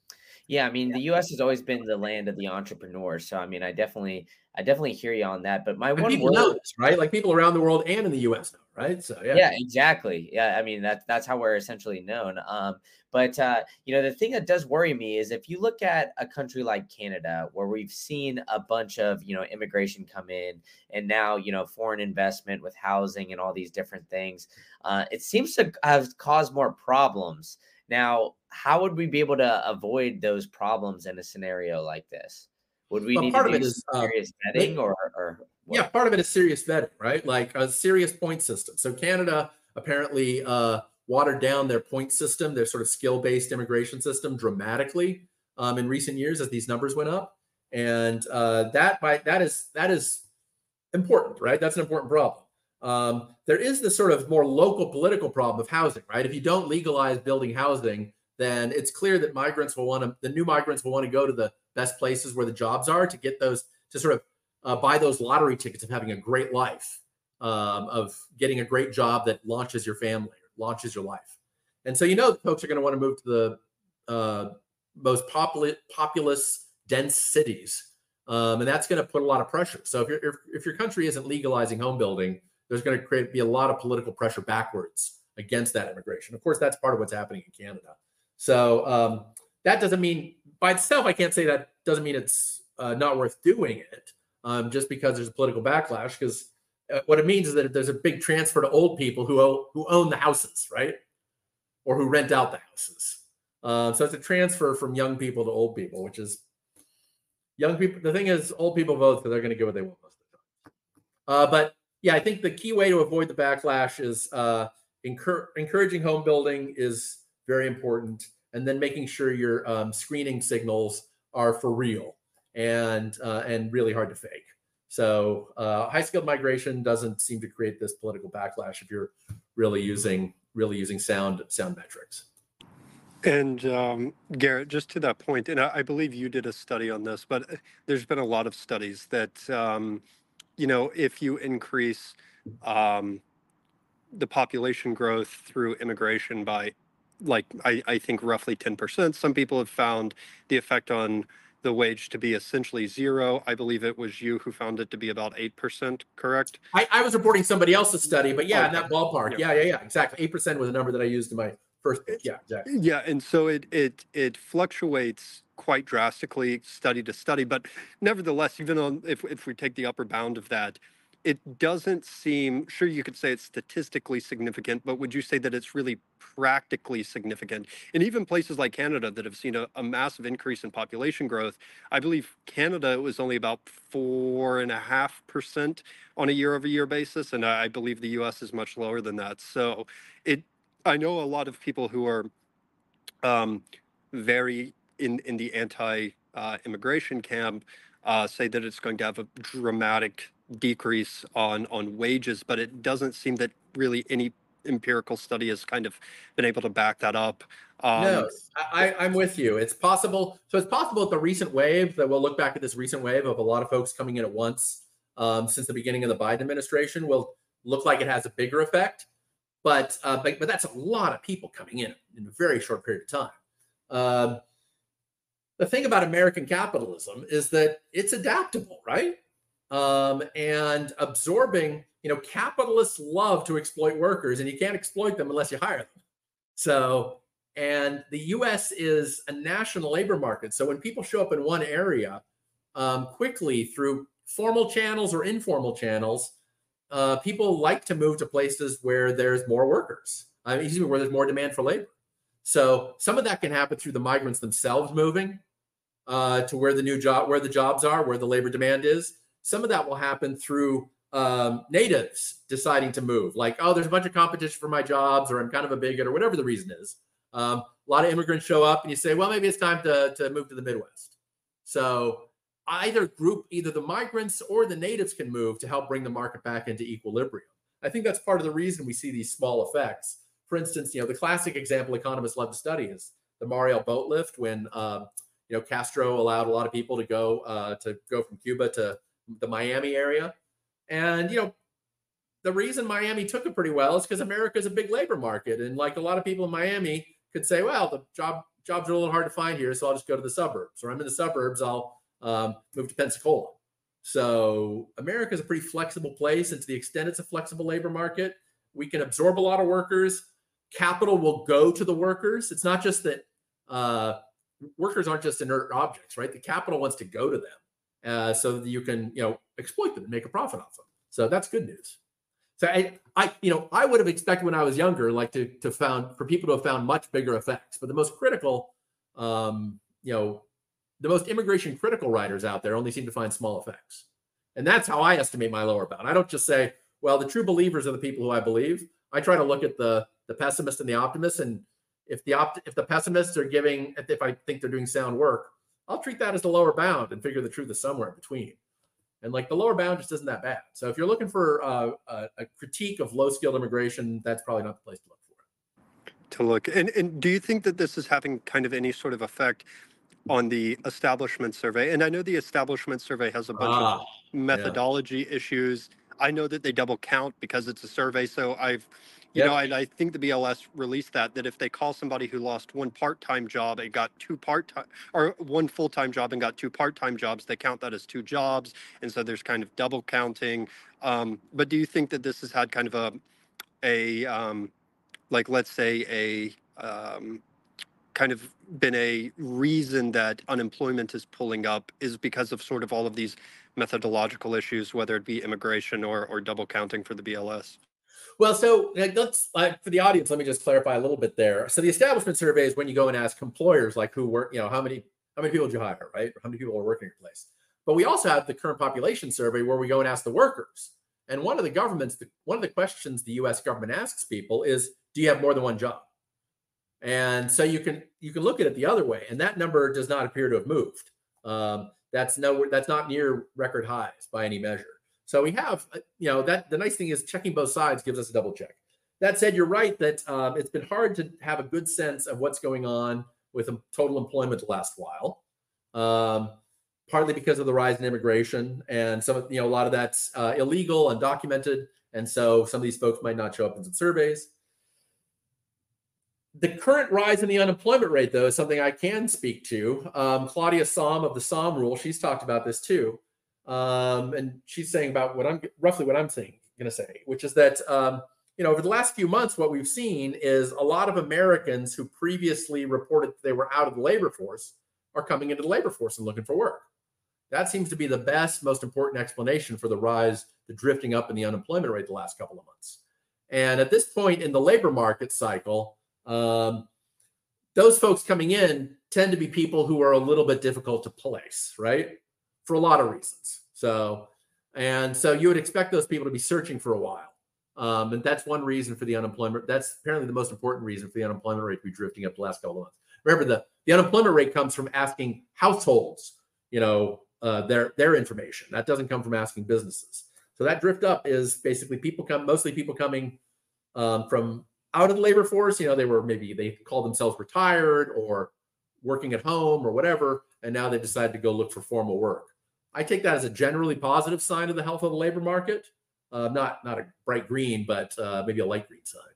Yeah, I mean, the U S has always been the land of the entrepreneurs. So I mean, I definitely I definitely hear you on that. But my And one people know worry. this, right? Like people around the world and in the U S know, right? So yeah. Yeah, exactly. Yeah, I mean that's that's how we're essentially known. Um, but uh, you know, the thing that does worry me is if you look at a country like Canada, where we've seen a bunch of you know immigration come in, and now you know foreign investment with housing and all these different things, uh, it seems to have caused more problems. Now, how would we be able to avoid those problems in a scenario like this? Would we But need to part of do it some is uh, serious vetting, make, or or yeah, what? part of it is serious vetting, right? Like a serious point system. So Canada apparently uh, watered down their point system, their sort of skill-based immigration system, dramatically um, in recent years as these numbers went up, and uh, that by that is that is important, right? That's an important problem. Um, there is this sort of more local political problem of housing, right? If you don't legalize building housing, then it's clear that migrants will want to, the new migrants will want to go to the best places where the jobs are to get those, to sort of uh, buy those lottery tickets of having a great life, um, of getting a great job that launches your family, launches your life. And so, you know, folks are going to want to move to the uh, most popul- populous, dense cities. Um, and that's going to put a lot of pressure. So if, if, if your country isn't legalizing home building, there's going to create be a lot of political pressure backwards against that immigration. Of course, that's part of what's happening in Canada. So um, that doesn't mean by itself, I can't say that doesn't mean it's uh, not worth doing it um, just because there's a political backlash. Because uh, what it means is that there's a big transfer to old people who own, who own the houses, right? Or who rent out the houses. Uh, so it's a transfer from young people to old people, which is young people. The thing is, old people vote, so they're going to get what they want most of the time. Uh, but yeah, I think the key way to avoid the backlash is uh, encour- encouraging home building is very important, and then making sure your um, screening signals are for real and uh, and really hard to fake. So uh, high skilled migration doesn't seem to create this political backlash if you're really using really using sound sound metrics. And um, Garrett, just to that point, and I, I believe you did a study on this, but there's been a lot of studies that, um, you know, if you increase um, the population growth through immigration by, like, I, I think roughly ten percent, some people have found the effect on the wage to be essentially zero. I believe it was you who found it to be about eight percent, correct? I, I was reporting somebody else's study, but yeah, in Okay. that ballpark. Yeah. Yeah, yeah, yeah, exactly. eight percent was the number that I used in my first book. Yeah, exactly. Yeah, and so it it it fluctuates quite drastically study to study, but nevertheless, even on if if we take the upper bound of that, it doesn't seem, sure, you could say it's statistically significant, but would you say that it's really practically significant? And even places like Canada that have seen a, a massive increase in population growth, I believe Canada was only about four and a half percent on a year over year basis, and I I believe the U S is much lower than that. So it I know a lot of people who are um, very in in the anti uh, immigration camp uh, say that it's going to have a dramatic decrease on on wages, but it doesn't seem that really any empirical study has kind of been able to back that up. Um, No, I, I'm with you. It's possible. So it's possible that the recent wave, that we'll look back at this recent wave of a lot of folks coming in at once um, since the beginning of the Biden administration will look like it has a bigger effect. But, uh, but, but that's a lot of people coming in in a very short period of time. Um, the thing about American capitalism is that it's adaptable, right? Um, and absorbing, you know, capitalists love to exploit workers, and you can't exploit them unless you hire them. So, and the U S is a national labor market. So when people show up in one area, um, quickly through formal channels or informal channels, uh, people like to move to places where there's more workers, I mean, excuse me, where there's more demand for labor. So some of that can happen through the migrants themselves moving uh, to where the new job, where the jobs are, where the labor demand is. Some of that will happen through um, natives deciding to move. Like, oh, there's a bunch of competition for my jobs, or I'm kind of a bigot, or whatever the reason is. Um, a lot of immigrants show up, and you say, well, maybe it's time to, to move to the Midwest. So either group, either the migrants or the natives can move to help bring the market back into equilibrium. I think that's part of the reason we see these small effects. For instance, you know, the classic example economists love to study is the Mariel boat lift, when um, you know, Castro allowed a lot of people to go uh, to go from Cuba to the Miami area. And, you know, the reason Miami took it pretty well is because America is a big labor market. And like a lot of people in Miami could say, well, the job jobs are a little hard to find here, so I'll just go to the suburbs. Or I'm in the suburbs, I'll um, move to Pensacola. So America is a pretty flexible place, and to the extent it's a flexible labor market, we can absorb a lot of workers. Capital will go to the workers. It's not just that uh, workers aren't just inert objects, right? The capital wants to go to them uh, so that you can, you know, exploit them and make a profit off them. So that's good news. So I, I, you know, I would have expected when I was younger, like to to found for people to have found much bigger effects. But the most critical, um, you know, the most immigration critical writers out there only seem to find small effects, and that's how I estimate my lower bound. I don't just say, well, the true believers are the people who I believe. I try to look at the the pessimist and the optimist, and if the opt if the pessimists are giving, if I think they're doing sound work, I'll treat that as the lower bound and figure the truth is somewhere in between. And like the lower bound just isn't that bad. So if you're looking for uh, a, a critique of low-skilled immigration, that's probably not the place to look for. To look. And, and do you think that this is having kind of any sort of effect on the establishment survey? And I know the establishment survey has a bunch ah, of methodology yeah. issues. I know that they double count because it's a survey. So I've, you yep. know, I, I think the B L S released that, that if they call somebody who lost one part-time job and got two part-time, or one full-time job and got two part-time jobs, they count that as two jobs. And so there's kind of double counting. Um, but do you think that this has had kind of a, a um, like, let's say a, um, kind of been a reason that unemployment is pulling up is because of sort of all of these methodological issues, whether it be immigration or, or double counting for the B L S? Well, so let's, uh, for the audience, let me just clarify a little bit there. So the establishment survey is when you go and ask employers, like who work, you know, how many, how many people did you hire, right? Or how many people are working in your place? But we also have the current population survey where we go and ask the workers. And one of the governments, the, one of the questions the U S government asks people is, do you have more than one job? And so you can, you can look at it the other way. And that number does not appear to have moved. Um, that's no, that's not near record highs by any measure. So we have, you know, that the nice thing is checking both sides gives us a double check. That said, you're right that um, it's been hard to have a good sense of what's going on with total employment the last while, um, partly because of the rise in immigration and some, you know, a lot of that's uh, illegal, undocumented, and so some of these folks might not show up in some surveys. The current rise in the unemployment rate, though, is something I can speak to. Um, Claudia Sahm of the Sahm Rule, she's talked about this too. Um, and she's saying about what I'm roughly what I'm saying, going to say, which is that, um, you know, over the last few months, what we've seen is a lot of Americans who previously reported they were out of the labor force are coming into the labor force and looking for work. That seems to be the best, most important explanation for the rise, the drifting up in the unemployment rate the last couple of months. And at this point in the labor market cycle, um, those folks coming in tend to be people who are a little bit difficult to place, right? For a lot of reasons. So, and so you would expect those people to be searching for a while. Um, and that's one reason for the unemployment. That's apparently the most important reason for the unemployment rate to be drifting up the last couple of months. Remember, the, the unemployment rate comes from asking households, you know, uh, their, their information. That doesn't come from asking businesses. So that drift up is basically people come, mostly people coming um, from out of the labor force. You know, they were maybe, they called themselves retired or working at home or whatever. And now they decided to go look for formal work. I take that as a generally positive sign of the health of the labor market. Uh, not not a bright green, but uh, maybe a light green sign.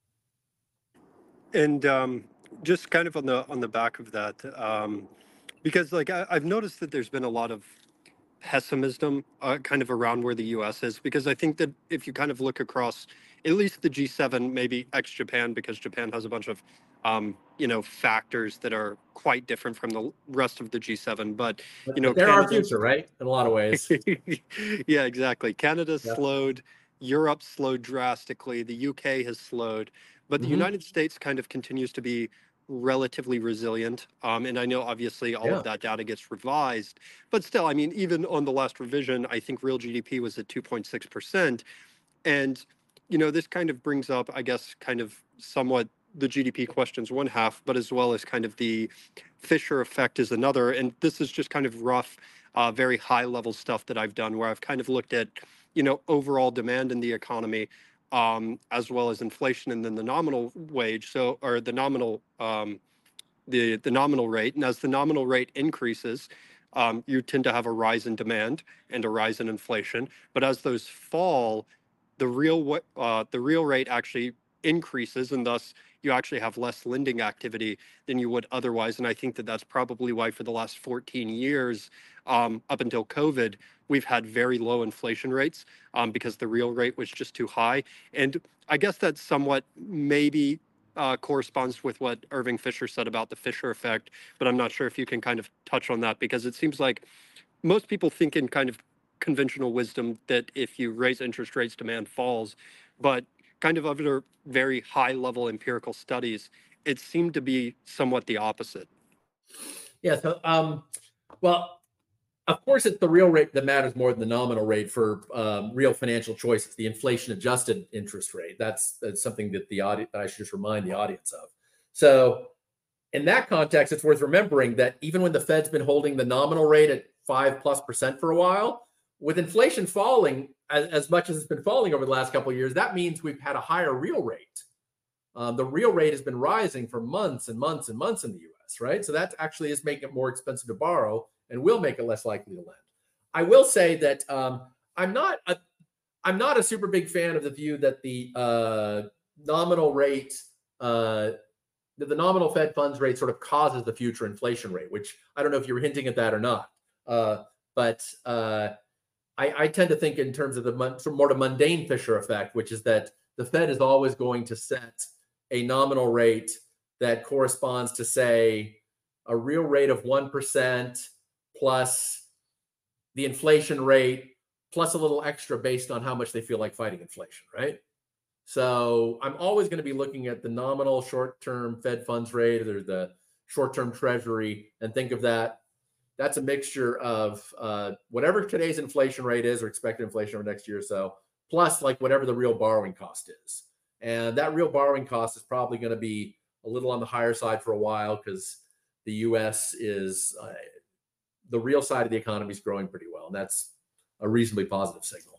And um, just kind of on the on the back of that, um, because like I, I've noticed that there's been a lot of pessimism uh, kind of around where the U S is, because I think that if you kind of look across at least the G seven, maybe ex-Japan, because Japan has a bunch of um, you know, factors that are quite different from the rest of the G seven. But, you know, they're our future, right? In a lot of ways. Yeah, exactly. Canada Yep. slowed, Europe slowed drastically, the U K has slowed, but the Mhm. United States kind of continues to be relatively resilient. Um, and I know obviously all Yeah. of that data gets revised, but still, I mean, even on the last revision, I think real G D P was at two point six percent. And, you know, this kind of brings up, I guess, kind of somewhat the G D P questions one half, but as well as kind of the Fisher effect is another. And this is just kind of rough, uh, very high level stuff that I've done where I've kind of looked at, you know, overall demand in the economy, um, as well as inflation and then the nominal wage. So, or the nominal, um, the, the nominal rate. And as the nominal rate increases, um, you tend to have a rise in demand and a rise in inflation. But as those fall, the real, uh, the real rate actually increases, and thus you actually have less lending activity than you would otherwise. And I think that that's probably why for the last fourteen years, um, up until COVID, we've had very low inflation rates um, because the real rate was just too high. And I guess that somewhat maybe uh, corresponds with what Irving Fisher said about the Fisher effect, but I'm not sure if you can kind of touch on that, because it seems like most people think in kind of conventional wisdom that if you raise interest rates, demand falls, but kind of under very high level empirical studies, it seemed to be somewhat the opposite. Yeah. So, um, well, of course, it's the real rate that matters more than the nominal rate for um, real financial choices. The inflation-adjusted interest rate. That's, that's something that the audience, I should just remind the audience of. So, in that context, it's worth remembering that even when the Fed's been holding the nominal rate at five plus percent for a while, with inflation falling as, as much as it's been falling over the last couple of years, that means we've had a higher real rate. Um, the real rate has been rising for months and months and months in the U S, right? So that actually is making it more expensive to borrow and will make it less likely to lend. I will say that um, I'm not a, I'm not a super big fan of the view that the uh, nominal rate, uh, that the nominal Fed funds rate sort of causes the future inflation rate, which I don't know if you were hinting at that or not. Uh, but uh, I, I tend to think in terms of the sort of more the mundane Fisher effect, which is that the Fed is always going to set a nominal rate that corresponds to, say, a real rate of one percent plus the inflation rate plus a little extra based on how much they feel like fighting inflation, right? So I'm always going to be looking at the nominal short-term Fed funds rate or the short-term treasury and think of that. That's a mixture of uh, whatever today's inflation rate is or expected inflation over the next year or so, plus like whatever the real borrowing cost is. And that real borrowing cost is probably going to be a little on the higher side for a while because the U S is, uh, the real side of the economy is growing pretty well. And that's a reasonably positive signal.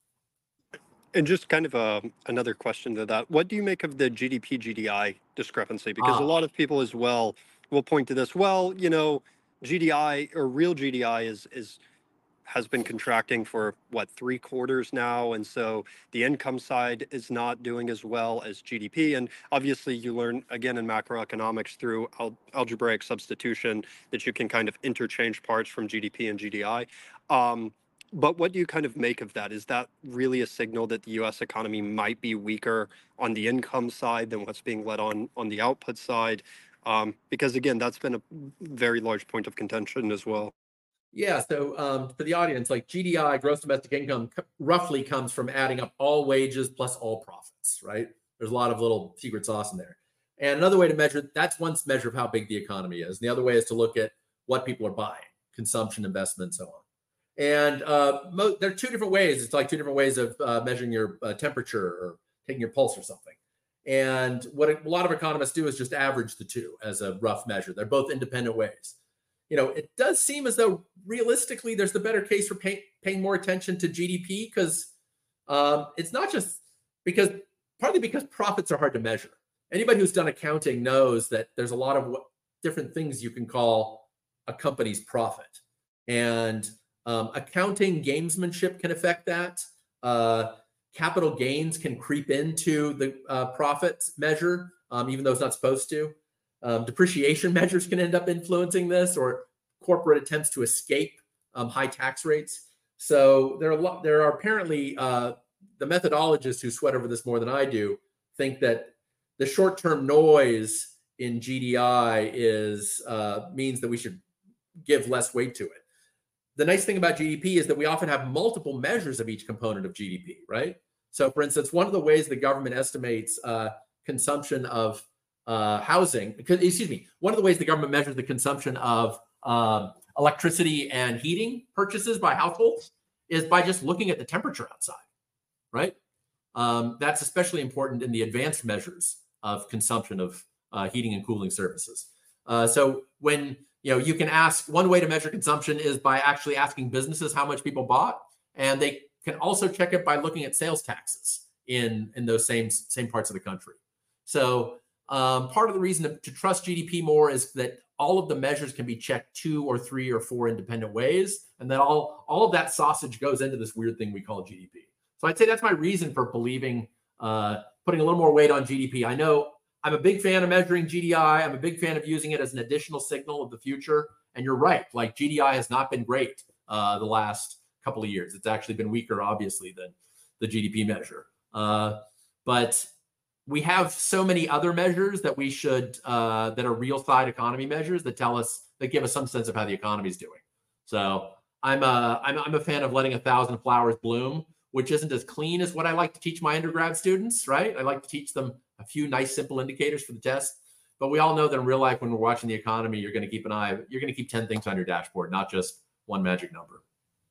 And just kind of a, another question to that. What do you make of the G D P G D I discrepancy? Because ah. a lot of people as well will point to this. Well, you know, G D I or real G D I is is has been contracting for what, three quarters now, and so the income side is not doing as well as G D P. And obviously, you learn again in macroeconomics through al- algebraic substitution that you can kind of interchange parts from G D P and G D I. Um, But what do you kind of make of that? Is that really a signal that the U S economy might be weaker on the income side than what's being led on on the output side? Um, because again, that's been a very large point of contention as well. Yeah. So um, for the audience, like G D I, gross domestic income, c- roughly comes from adding up all wages plus all profits, right? There's a lot of little secret sauce in there. And another way to measure, that's one measure of how big the economy is. And the other way is to look at what people are buying, consumption, investment, so on. And uh, mo- there are two different ways. It's like two different ways of uh, measuring your uh, temperature or taking your pulse or something. And what a lot of economists do is just average the two as a rough measure. They're both independent ways. You know, it does seem as though realistically there's the better case for pay- paying more attention to G D P because um, it's not just because, partly because profits are hard to measure. Anybody who's done accounting knows that there's a lot of what, different things you can call a company's profit. And Um, accounting gamesmanship can affect that. Uh, capital gains can creep into the uh, profit measure, um, even though it's not supposed to. Um, depreciation measures can end up influencing this, or corporate attempts to escape um, high tax rates. So there are a lot, there are apparently uh, the methodologists who sweat over this more than I do think that the short-term noise in G D I is uh, means that we should give less weight to it. The nice thing about G D P is that we often have multiple measures of each component of G D P, right? So, for instance, one of the ways the government estimates uh, consumption of uh, housing, because, excuse me, one of the ways the government measures the consumption of um, electricity and heating purchases by households is by just looking at the temperature outside, right? Um, that's especially important in the advanced measures of consumption of uh, heating and cooling services. Uh, so when You know, you can ask, one way to measure consumption is by actually asking businesses how much people bought. And they can also check it by looking at sales taxes in, in those same, same parts of the country. So um, part of the reason to, to trust G D P more is that all of the measures can be checked two or three or four independent ways. And then all, all of that sausage goes into this weird thing we call G D P. So I'd say that's my reason for believing, uh, putting a little more weight on G D P. I know I'm a big fan of measuring G D I. I'm a big fan of using it as an additional signal of the future. And you're right, like G D I has not been great uh, the last couple of years. It's actually been weaker, obviously, than the G D P measure. Uh, but we have so many other measures that we should, uh, that are real side economy measures that tell us, that give us some sense of how the economy is doing. So I'm a, I'm, I'm a fan of letting a thousand flowers bloom, which isn't as clean as what I like to teach my undergrad students, right? I like to teach them a few nice, simple indicators for the test. But we all know that in real life, when we're watching the economy, you're going to keep an eye, you're going to keep ten things on your dashboard, not just one magic number.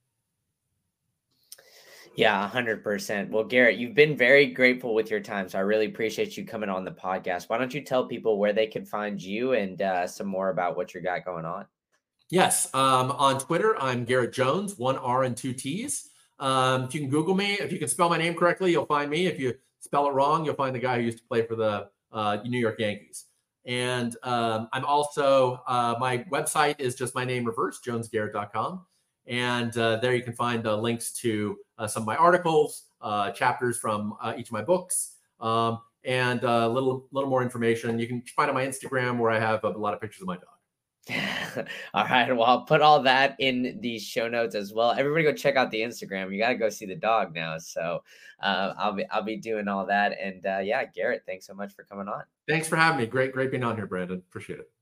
Yeah, one hundred percent. Well, Garrett, you've been very grateful with your time, so I really appreciate you coming on the podcast. Why don't you tell people where they can find you and uh, some more about what you got going on? Yes, um, on Twitter, I'm Garrett Jones, one R and two T's. Um, if you can Google me, if you can spell my name correctly, you'll find me. If you spell it wrong, you'll find the guy who used to play for the uh, New York Yankees. And um, I'm also, uh, my website is just my name reversed, jones garrett dot com. And uh, there you can find uh, links to uh, some of my articles, uh, chapters from uh, each of my books, um, and a uh, little, little more information. You can find on my Instagram where I have a lot of pictures of my dog. All right. Well, I'll put all that in the show notes as well. Everybody go check out the Instagram. You got to go see the dog now. So uh, I'll be, I'll be doing all that. And uh, yeah, Garrett, thanks so much for coming on. Thanks for having me. Great, great being on here, Brandon. Appreciate it.